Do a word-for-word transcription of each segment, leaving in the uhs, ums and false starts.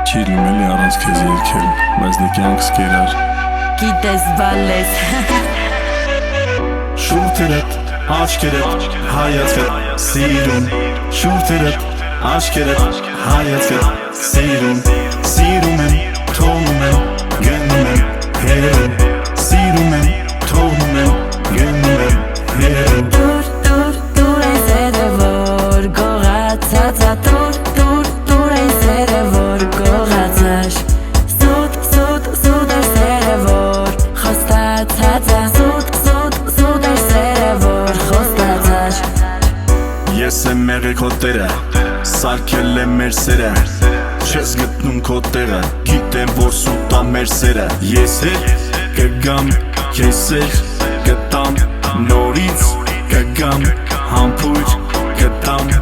Չի լինի առանց քեզ երկել, բայց դե կյանքս կերար Գիտես բալես Շուրթերդ, աչքերդ, հայացքդ սիրուն Շուրթերդ, աչքերդ, հայացքդ սիրուն Սիրում եմ, թողնում եմ, գնում եմ, հերում Սիրում եմ, թողնում եմ, գնում եմ, հերում Դուր, դուր, դուր այս էրը որ գողացածա Դուր, դուր, դուր այս էրը որ գողացաշ Սուտ, սուտ, սուտ այս էրը որ խոստացածա Սուտ, սուտ, սուտ այս էրը որ խոստացաշ Ես եմ մեղի քո տերը, սարքել եմ մեր սերը Չես գտնում քո տեղը, գիտեմ որ սուտ ա մեր սերը Ես հետ կգամ, քեզ էլ կտամ Նորից կգամ, համբույր կտամ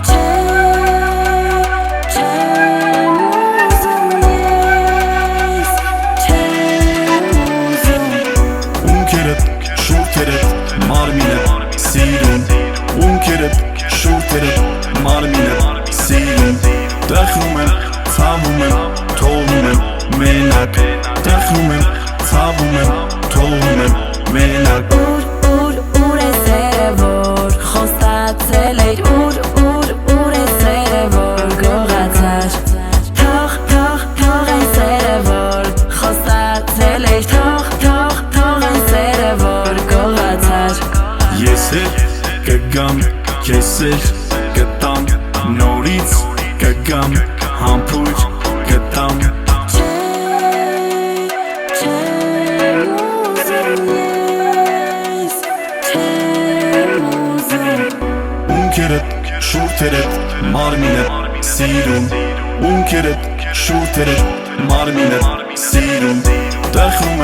Ունքերդ, շուրթերդ, մարմինդ սիրուն Ունքերդ, շուրթերդ, մարմինդ սիրուն Տխնում եմ, ցավում եմ, թողնում եմ, մենակ Տխնում եմ, ցավում եմ, թողնում եմ, մենակ Ուր, ուր, ուր է սերը որ խոստացել էր Ուր, ուր, ուր է սերը որ գողացար Թող, թող, թող այն սերը որ խոստացել էր Թող, թող, թող այն սերը որ գողացար Ես հետ կգամ, քեզ էլ կտամ Նորից կգամ, համբույր կտամ Ունքերդ, շուրթերդ, մարմինդ սիրուն Ունքերդ, շուրթերդ, մարմինդ սիրուն Տխնում